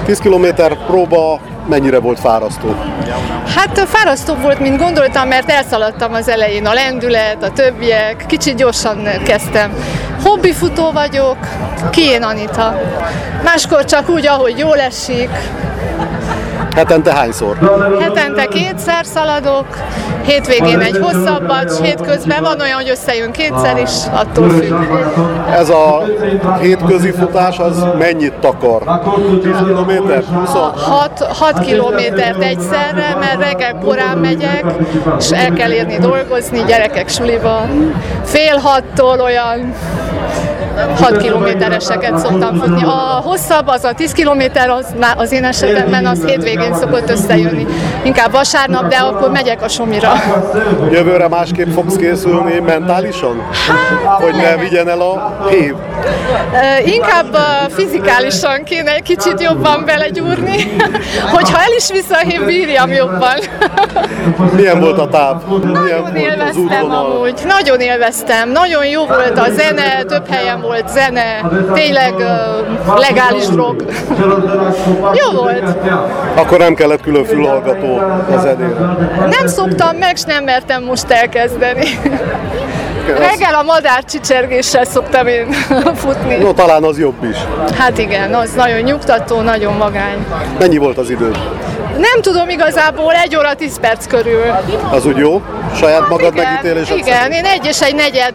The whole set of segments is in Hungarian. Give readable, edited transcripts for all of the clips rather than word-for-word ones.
10 kilométer próba mennyire volt fárasztó? Hát fárasztóbb volt, mint gondoltam, mert elszaladtam az elején a lendület, a többiek, kicsit gyorsan kezdtem. Hobbifutó vagyok, Kién Anita. Máskor csak úgy, ahogy jól esik. Hetente hányszor? Hetente 2-szer szaladok, hétvégén egy hosszabbat, és hétközben van olyan, hogy összejön 2-szer is, attól függ. Ez a hétközi futás az mennyit takar? 10 kilométer? 6 kilométert egyszerre, mert reggel korán megyek, és el kell érni dolgozni, gyerekek suliba. 5:30-tól olyan 6 kilométereseket szoktam futni. A hosszabb, az a 10 kilométer, az én esetemben az hétvégén szokott összejönni. Inkább vasárnap, de akkor megyek a Somira. Jövőre másképp fogsz készülni mentálisan? Hogy ne vigyen el a hív? Inkább fizikálisan kéne egy kicsit jobban belegyúrni, hogyha el is visz a hív, bírjam jobban. Milyen volt a táv? Nagyon élveztem amúgy, nagyon élveztem. Nagyon jó volt a zene, több helyen volt zene, tényleg legális drog. Jó volt. Akkor nem kellett külön fülhallgató a zenére? Nem szoktam meg, és nem mertem most elkezdeni. Reggel a madár csicsergéssel szoktam én futni. No, talán az jobb is. Hát igen, az nagyon nyugtató, nagyon vagány. Mennyi volt az idő? Nem tudom igazából, 1 óra 10 perc körül. Az úgy jó? Saját magad Igen, megítélésed? igen, én 1 és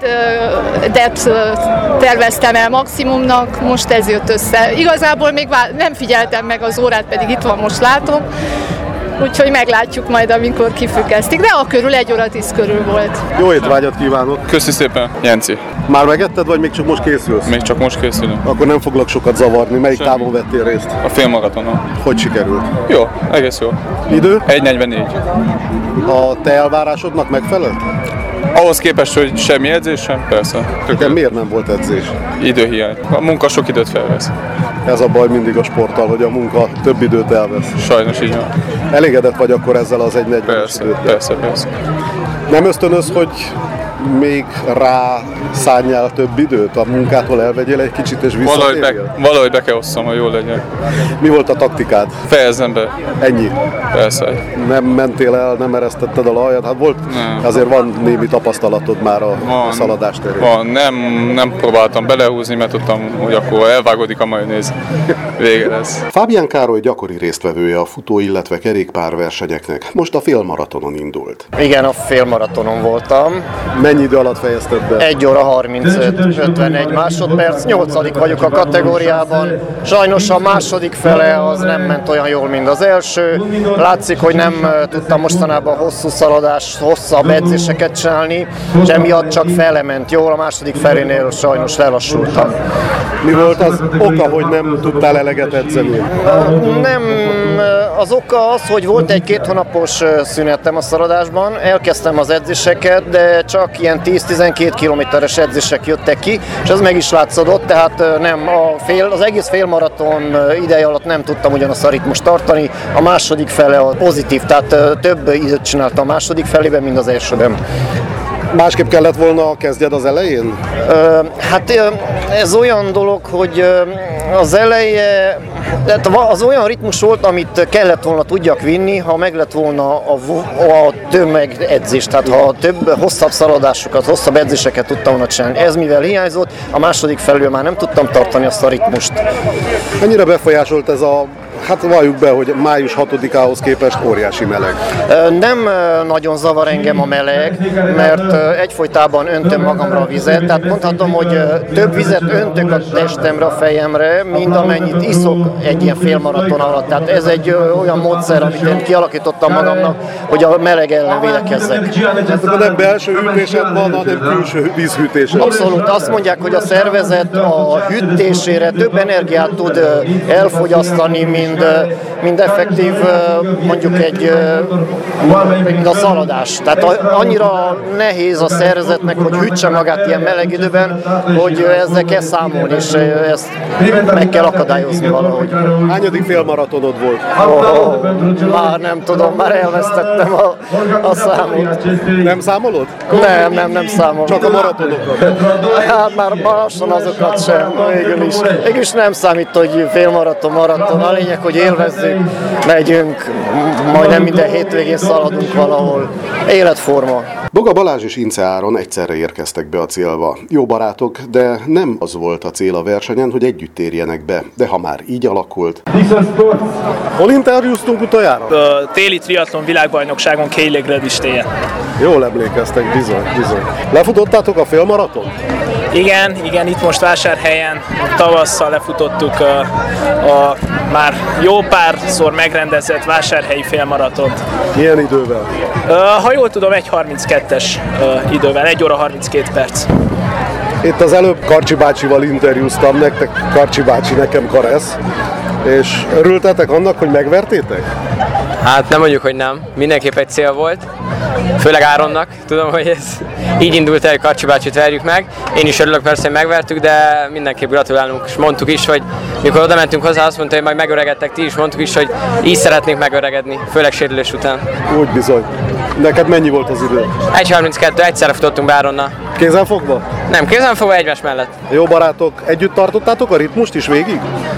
1/4 terveztem el maximumnak, most ez jött össze. Igazából még nem figyeltem meg az órát, pedig itt van, most látom. Úgyhogy meglátjuk majd, amikor kifüggesztik, de a körül 1 óra 10 körül volt. Jó étvágyat kívánok! Köszi szépen, Jenci. Már megetted, vagy még csak most készülsz? Még csak most készülünk. Akkor nem foglak sokat zavarni. Melyik távon vettél részt? A félmaratonon. Hogy sikerült? Jó, egész jó. Idő? 1:44. A te elvárásodnak megfelelt? Ahhoz képest, hogy semmi edzés sem, persze. De miért nem volt edzés? Időhiány. A munka sok időt felvesz. Ez a baj mindig a sporttal, hogy a munka több időt elvesz. Sajnos így van. Elégedett vagy akkor ezzel az 1:40-es időt? Persze. Nem ösztönöz, hogy még rá szánjál több időt, a munkától elvegyél egy kicsit és visszatérjél? Valahogy be kell osszam, hogy jól legyen. Mi volt a taktikád? Fejezzem be. Ennyi? Persze. Nem mentél el, nem eresztetted a lajat? Hát volt, azért van némi tapasztalatod már a szaladás terén. Van, nem próbáltam belehúzni, mert tudtam, hogy akkor elvágódik a majonéz. Vége lesz. Fábián Károly gyakori résztvevője a futó, illetve kerékpárversenyeknek. Most a félmaratonon indult. Igen, a félmaratonon voltam. Mennyi idő alatt fejezted be? 1 óra 35-51 másodperc, 8. vagyok a kategóriában. Sajnos a második fele az nem ment olyan jól, mint az első. Látszik, hogy nem tudtam mostanában hosszú szaladást, hosszabb edzéseket csinálni, és emiatt csak felement jól, a második felénél sajnos lelassultam. Mi volt az oka, hogy nem tudtál eleget edzeni? Nem, az oka az, hogy volt egy 2 hónapos szünetem a szaladásban, elkezdtem az edzéseket, de csak ilyen 10-12 kilométeres edzések jöttek ki, és ez meg is látszódott, tehát nem, az egész félmaraton ideje alatt nem tudtam ugyanazt a ritmust tartani, a második fele a pozitív, tehát több időt csináltam a második felében, mint az elsőben. Másképp kellett volna kezdjed az elején? Hát ez olyan dolog, hogy az eleje, az olyan ritmus volt, amit kellett volna tudjak vinni, ha meg lett volna a tömegedzés, tehát ha több hosszabb szaladásokat, hosszabb edzéseket tudtam volna csinálni. Ez mivel hiányzott, a második felül már nem tudtam tartani azt a ritmust. Mennyire befolyásolt ez a, hát valljuk be, hogy május 6-ához képest óriási meleg? Nem nagyon zavar engem a meleg, mert egyfolytában öntöm magamra a vizet, tehát mondhatom, hogy több vizet öntök a testemre, a fejemre, mint amennyit iszok egy ilyen félmaraton alatt. Tehát ez egy olyan módszer, amit én kialakítottam magamnak, hogy a meleg ellen védekezzek. Tehát nem belső hűtésed van, hanem külső vízhűtésed. Abszolút. Azt mondják, hogy a szervezet a hűtésére több energiát tud elfogyasztani, mint mind effektív mondjuk mind a szaladás. Tehát annyira nehéz a szervezetnek, hogy hűtse magát ilyen meleg időben, hogy ezzel kell számolni, és ezt meg kell akadályozni valahogy. Hányadik félmaratonod volt? Már nem tudom, már elvesztettem a számot. Nem számolod? Nem számolom. Csak a maratonokat? Hát már lassan azokat sem, végül is nem számít, hogy félmaraton, maraton. A lényeg, hogy élvezzük, megyünk, majdnem minden hétvégén szaladunk valahol. Életforma. Boga Balázs és Ince Áron egyszerre érkeztek be a célba. Jó barátok, de nem az volt a cél a versenyen, hogy együtt érjenek be. De ha már így alakult. Hol interjúztunk utoljára? A téli triatlon világbajnokságon Kejlégrad is télyen. Jól emlékeztek, bizony. Lefutottátok a félmaraton? Igen, itt most Vásárhelyen tavasszal lefutottuk a már jó párszor megrendezett vásárhelyi félmaratont. Milyen idővel? Ha jól tudom, 1:32-es idővel, 1 óra 32 perc. Itt az előbb Karcsi bácsival interjúztam, nektek Karcsi bácsi, nekem Karesz. És örültetek annak, hogy megvertétek? Hát nem mondjuk, hogy nem. Mindenképp egy cél volt. Főleg Áronnak. Tudom, hogy ez így indult el, hogy Karcsi bácsit verjük meg. Én is örülök persze, hogy megvertük, de mindenképp gratulálunk. És mondtuk is, hogy mikor oda mentünk hozzá, azt mondta, hogy majd megöregedtek ti is. Mondtuk is, hogy így szeretnénk megöregedni, főleg sérülés után. Úgy bizony. Neked mennyi volt az idő? 1:32, egyszerre futottunk be Áronnal. Kézenfogva? Nem, kézenfogva, egymás mellett. Jó barátok, együtt tartottátok a ritmust is végig?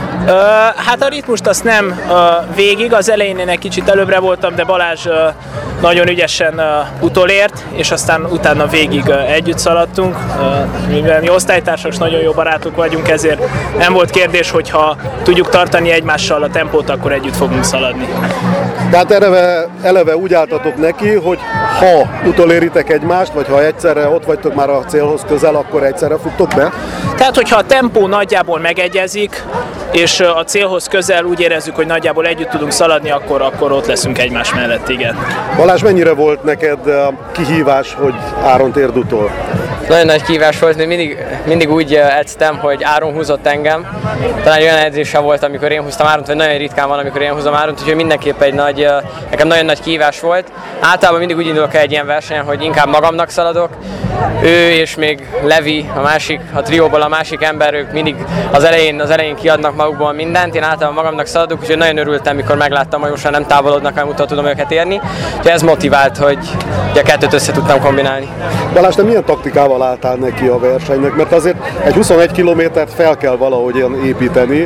Hát a ritmust azt nem végig, az elején én egy kicsit előbbre voltam, de Balázs nagyon ügyesen utolért, és aztán utána végig együtt szaladtunk. Mivel mi osztálytársak, nagyon jó barátok vagyunk, ezért nem volt kérdés, hogy ha tudjuk tartani egymással a tempót, akkor együtt fogunk szaladni. Tehát eleve úgy álltatok neki, hogy ha utoléritek egymást, vagy ha egyszerre ott vagytok már a célhoz közel, akkor egyszerre futtok be? Tehát, hogyha a tempó nagyjából megegyezik, és a célhoz közel úgy érezzük, hogy nagyjából együtt tudunk szaladni, akkor ott leszünk egymás mellett, igen. Balázs, mennyire volt neked kihívás, hogy Áron térd utol? Nagyon nagy kihívás volt, mindig úgy edztem, hogy Áron húzott engem. Talán olyan edzése volt, amikor én húztam Áront, vagy nagyon ritkán van, amikor én húzom Áront, úgyhogy mindenképp nekem nagyon nagy kihívás volt. Általában mindig úgy indulok el egy ilyen versenyen, hogy inkább magamnak szaladok. Ő és még Levi, a trióból a másik ember, ők mindig az elején kiadnak magukból mindent, én általában magamnak szaladok, úgyhogy nagyon örültem, mikor megláttam, hogy most már nem távolodnak, hanem utána tudom őket érni. Úgyhogy ez motivált, hogy a kettőt össze tudtam kombinálni. Balázs, te milyen taktikával álltál neki a versenynek? Mert azért egy 21 kilométert fel kell valahogy építeni,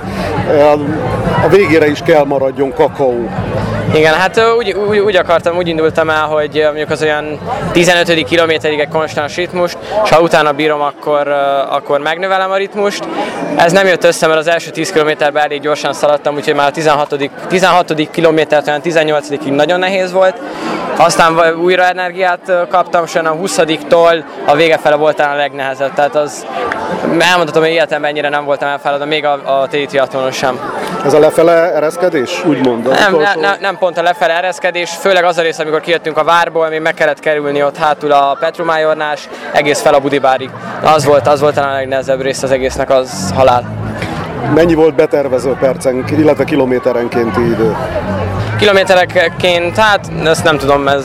a végére is kell maradjon kakaó. Igen, hát úgy indultam el, hogy mondjuk az olyan 15. kilométerig egy konstans ritmust, és ha utána bírom, akkor megnövelem a ritmust. Ez nem jött össze, mert az első 10 kilométerben elég gyorsan szaladtam, úgyhogy már a 16. kilométert olyan 18-ig nagyon nehéz volt. Aztán újra energiát kaptam, és a 20-tól a vége fele volt talán a legnehezebb. Tehát az elmondhatom, hogy életemben ennyire nem voltam elfáradva, még a téli triatlonon sem. Ez a lefele ereszkedés, úgymond? Nem pont a lefele ereszkedés, főleg az a rész, amikor kijöttünk a várból, még meg kellett kerülni ott hátul a Petrumájornás, egész fel a Budibárig. Az volt talán a legnehezebb rész az egésznek, az halál. Mennyi volt betervező percenk, illetve kilométerenkénti idő? Kilométereként, hát ezt nem tudom, nem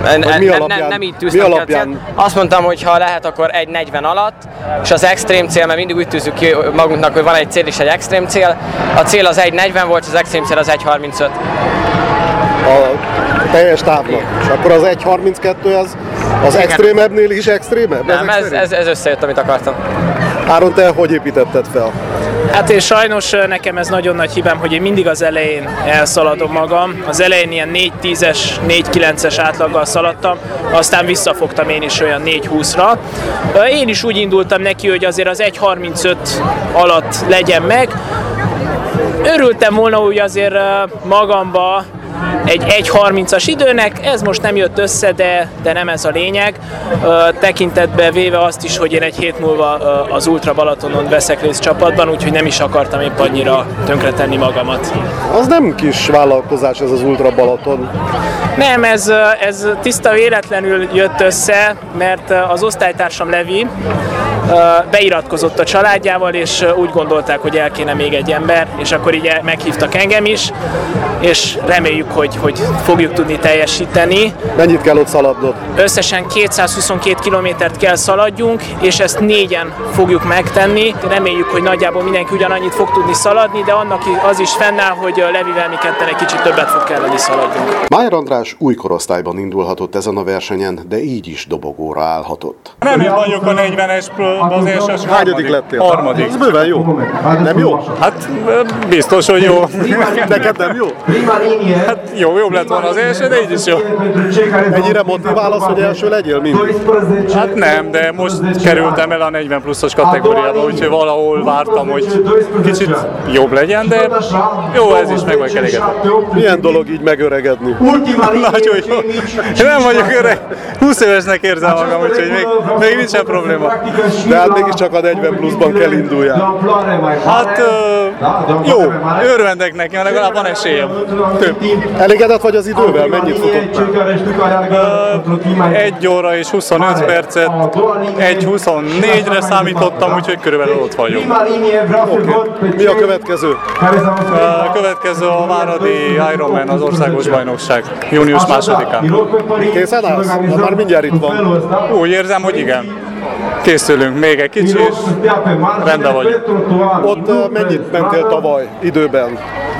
így tűztem ki. Azt mondtam, hogy ha lehet, akkor 1:40 alatt, és az extrém cél, mert mindig úgy tűzzük ki magunknak, hogy van egy cél és egy extrém cél. A cél az 1:40 volt, az extrém cél az 1:35. A teljes távnak. És akkor az 1:32 az extrémebbnél is extrémebb? Nem, ez összejött, amit akartam. Áron, te hogy építetted fel? Hát és sajnos nekem ez nagyon nagy hibám, hogy én mindig az elején elszaladom magam. Az elején ilyen 4:10-es, 4:9-es átlaggal szaladtam, aztán visszafogtam én is olyan 4:20-ra. Én is úgy indultam neki, hogy azért az 1:35 alatt legyen meg. Örültem volna úgy azért magamba, egy 1:30-as időnek, ez most nem jött össze, de nem ez a lényeg. Tekintetbe véve azt is, hogy én egy hét múlva az Ultra Balatonon veszek részt csapatban, úgyhogy nem is akartam épp annyira tönkretenni magamat. Az nem kis vállalkozás ez az Ultra Balaton. Nem, ez tiszta véletlenül jött össze, mert az osztálytársam Levi beiratkozott a családjával, és úgy gondolták, hogy el kéne még egy ember, és akkor így meghívtak engem is, és reméljük, hogy fogjuk tudni teljesíteni. Mennyit kell ott szaladnod? Összesen 222 kilométert kell szaladjunk, és ezt 4-en fogjuk megtenni. Reméljük, hogy nagyjából mindenki ugyanannyit fog tudni szaladni, de annak az is fennáll, hogy Levivel mi ketten egy kicsit többet fog kelleni szaladjunk. Májer András új korosztályban indulhatott ezen a versenyen, de így is dobogóra állhatott. Nem én vagyok a 40-es az Hányadik lettél? Harmadik. Ez bőven jó. Nem jó? Hát biztos, hogy jó. Neked nem jó? Hát jobb lett volna az első, de így is jó. Ennyire motivál az, hogy első legyél mindig? Hát nem, de most kerültem el a 40 pluszos kategóriába, úgyhogy valahol vártam, hogy kicsit jobb legyen, de jó, ez is meg vagyok elégedve. Milyen dolog így megöregedni? Nagyon jó. Nem vagyok öreg, 20 évesnek érzem magam, úgyhogy még nincsen probléma. De hát mégiscsak a 40 pluszban kell induljál. Hát jó, örvendek neki, mert legalább van esélyem. Több. Elégedett vagy az idővel? Mennyit futottál? 1 óra és 25 percet, 1:24-re számítottam, úgyhogy körülbelül ott vagyok. Okay. Mi a következő? A következő a Váradi Ironman, az országos bajnokság, június 2-án. Készen állsz? Már mindjárt itt van. Úgy érzem, hogy igen. Készülünk még egy kicsit, és rendben vagyunk. Ott mennyit mentél tavaly időben?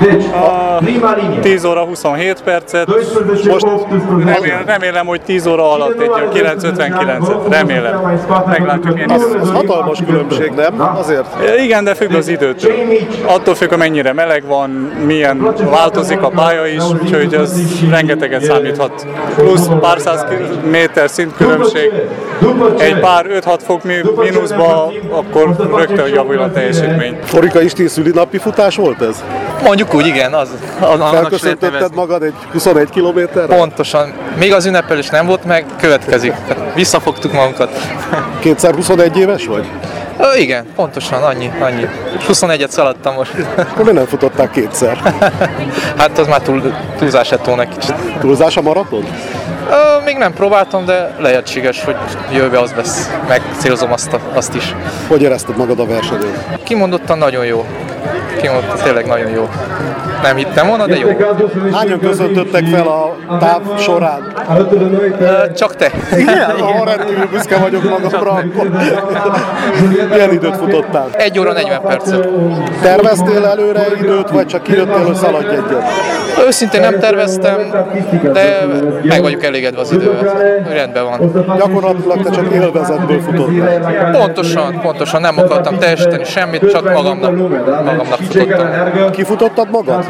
10 óra 27 percet, most remélem, hogy 10 óra alatt egy 9:59-et, remélem. Meglátjuk én is. Ez hatalmas különbség, nem? Azért? Igen, de függ az időtől. Attól függ, hogy mennyire meleg van, milyen változik a pálya is, úgyhogy ez rengeteget számíthat. Plusz pár száz méter szintkülönbség, egy pár 5-6 fok mínuszba, akkor rögtön javul a teljesítmény. Forika Isti szülinapi futás volt ez? Mondjuk úgy, igen, Felköszöntötted magad egy 21 kilométerre? Pontosan. Még az ünnepelés nem volt meg, következik. Tehát visszafogtuk magunkat. 2x21 éves vagy? Igen, pontosan, annyi. 21-et szaladtam most. Akkor nem futottál kétszer? Hát az már túlzás lett volna kicsit. Túlzás a maraton? Még nem próbáltam, de lehetséges, hogy jövőbe az lesz. Megcélzom azt is. Hogy érezted magad a versenyen? Kimondottan nagyon jó. Tényleg nagyon jó. Nem hittem volna, de jó. Hányan köszöntöttek fel a táv során? Csak te. Igen? Ha rendkívül büszke vagyok magamra, akkor milyen időt futottál? 1 óra 40 percet. Terveztél előre időt, vagy csak kijöttél, hogy szaladj egyet? Őszintén nem terveztem, de meg vagyok elégedve az idővel. Rendben van. Gyakorlatilag te csak élvezetből futottál. Pontosan nem akartam teljesíteni semmit, csak magamnak futottam. Kifutottad magad?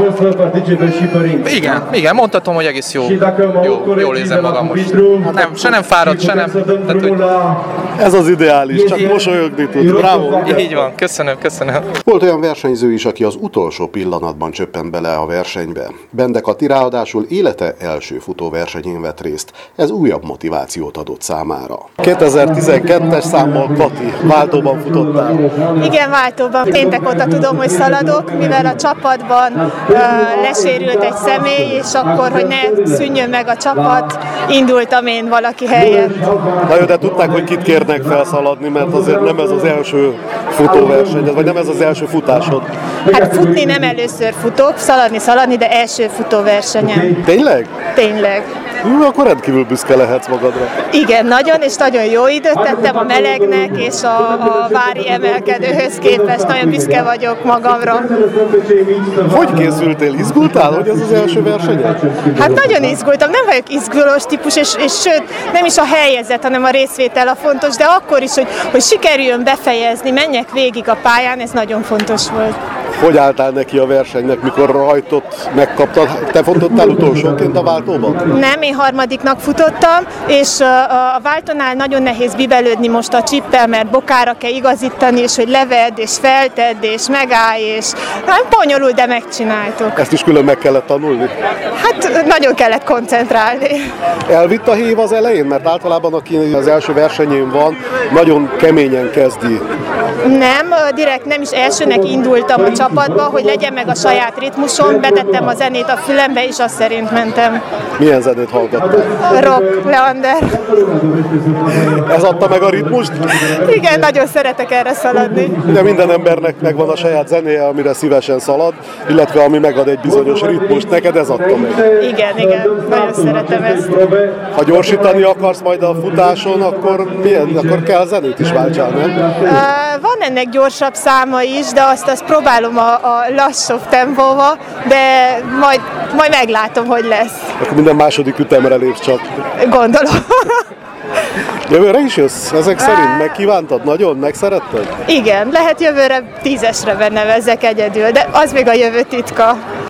Igen, mondhatom, hogy egész jól érzem magam most. Se nem fáradt, se nem. Tehát, hogy... Ez az ideális, csak mosolyogni tud. Bravo! Így van, köszönöm. Volt olyan versenyző is, aki az utolsó pillanatban csöppent bele a versenybe. Bende Kati ráadásul élete első futóversenyén vett részt. Ez újabb motivációt adott számára. 2012-es számmal Kati, váltóban futottál. Igen, váltóban. Péntek óta tudom, hogy szaladok, mivel a csapatban lesérült egy személy, és akkor, hogy ne szűnjön meg a csapat, indultam én valaki helyett. Na jó, de tudták, hogy kit kérnek felszaladni, mert azért nem ez az első futóverseny, vagy nem ez az első futásod. Hát futni nem először futok, szaladni, de első futóversenyen. Tényleg? Tényleg. Akkor rendkívül büszke lehetsz magadra. Igen, nagyon, és nagyon jó időt tettem a melegnek, és a vári emelkedőhöz képest nagyon büszke vagyok magamra. Hogy készültél? Izgultál, hogy ez az első versenyed? Hát nagyon izgultam, nem vagyok izgulós típus, és sőt, nem is a helyezet, hanem a részvétel a fontos, de akkor is, hogy sikerüljön befejezni, menjek végig a pályán, ez nagyon fontos volt. Hogy álltál neki a versenynek, mikor rajtot megkaptad? Te futottál utolsóként a váltóban? Nem, én harmadiknak futottam, és a váltónál nagyon nehéz bibelődni most a csippel, mert bokára kell igazítani, és hogy levedd, és feltedd, és megállj, és nem bonyolult, de megcsináltuk. Ezt is külön meg kellett tanulni? Hát nagyon kellett koncentrálni. Elvitt a hív az elején? Mert általában aki az első versenyén van, nagyon keményen kezdi. Nem, direkt nem is elsőnek indultam a csapatba, hogy legyen meg a saját ritmusom, betettem a zenét a fülembe, és azt szerint mentem. Milyen zenét hallgattál? Rock, Leander. Ez adta meg a ritmust? Igen, nagyon szeretek erre szaladni. Ugye minden embernek megvan a saját zenéje, amire szívesen szalad, illetve ami megad egy bizonyos ritmust. Neked ez adta meg? Igen, nagyon szeretem ezt. Ha gyorsítani akarsz majd a futáson, akkor kell zenét is váltsál, nem? Van ennek gyorsabb száma is, de azt próbálom a lassabb tempóba, de majd meglátom, hogy lesz. Akkor minden második ütemre lépsz csak. Gondolom. Jövőre is jössz? Ezek szerint megkívántad? Nagyon? Megszeretted? Igen, lehet jövőre 10-esre nevezzek egyedül, de az még a jövő titka.